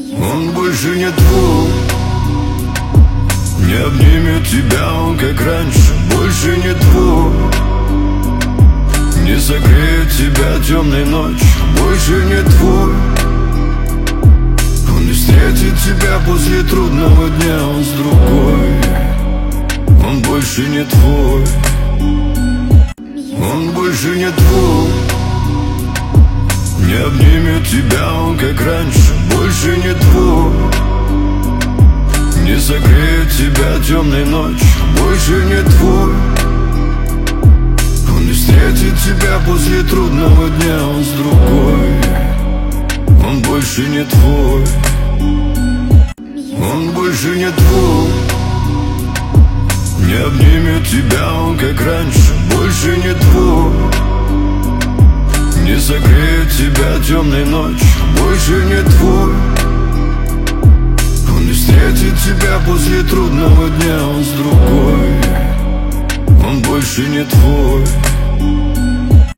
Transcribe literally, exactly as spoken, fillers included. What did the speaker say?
Он больше не твой, не обнимет тебя он, как раньше. Больше не твой, не согреет тебя темной ночью. Больше не твой, он не встретит тебя после трудного дня. Он с другой, он больше не твой. Он больше не твой, не обнимет тебя он, как раньше. Больше не твой, не согреет тебя темной ночью. Больше не твой, он не встретит тебя после трудного дня. Он с другой, он больше не твой. Он больше не твой, не обнимет тебя он, как раньше. Больше не твой, не согреет тебя темной ночью. Больше не твой, он не встретит тебя после трудного дня. Он с другой, он больше не твой.